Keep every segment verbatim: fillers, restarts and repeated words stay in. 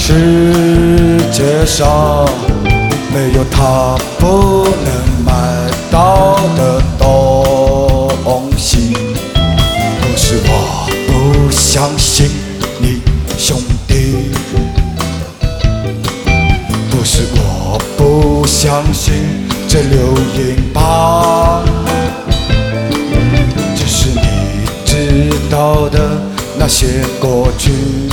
世界上没有他不能买到的东西。不是我不相信你，兄弟，不是我不相信这六英镑，只是你知道的那些过去，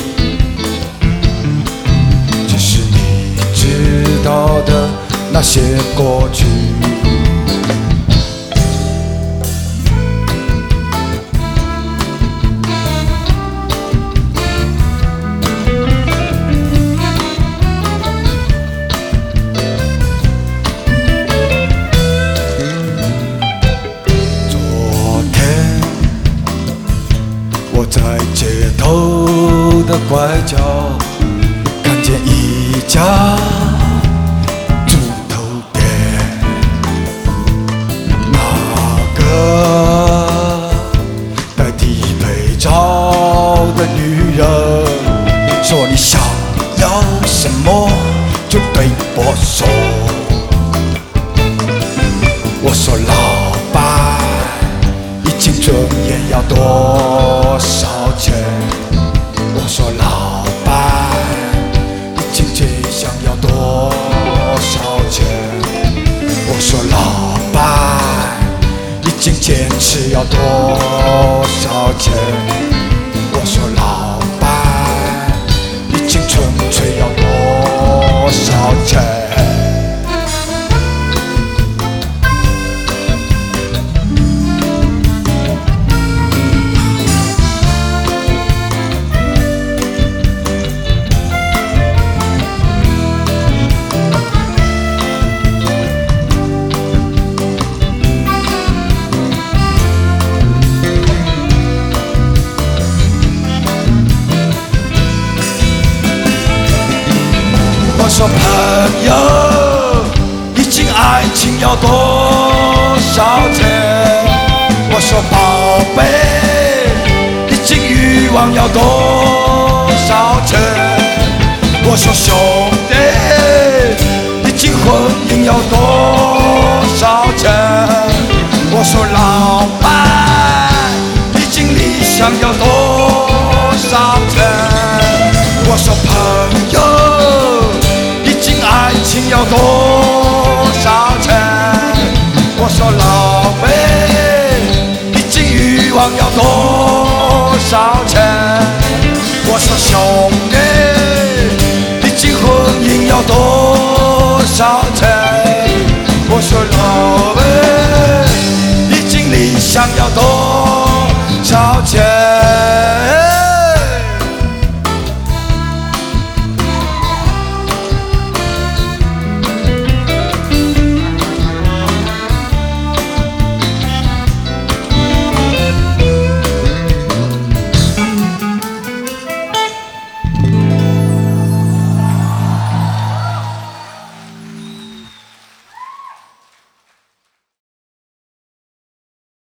只是你知道的那些过去。我在街头的拐角看见一家猪头店，那个戴低配罩的女人说：“你想要什么就对我说。”我说：“老板，一斤尊严要多少钱？”我说：“老板，一斤吉祥要多少钱？”我说：“老板，一斤坚持要多少钱？”我说：“老板，一斤纯粹要多少钱？”我说：“朋友，一斤爱情要多少钱？”我说：“宝贝，一斤欲望要多少钱？”我说：“兄弟，一斤婚姻要多少钱？”我说：“老板，一斤理想要多少钱？”我说：“朋友，爱情要多少钱？”我说：“老妹，一斤欲望要多少钱？”我说：“兄弟，一斤婚姻要多少钱？”我说：“老妹，一斤理想要多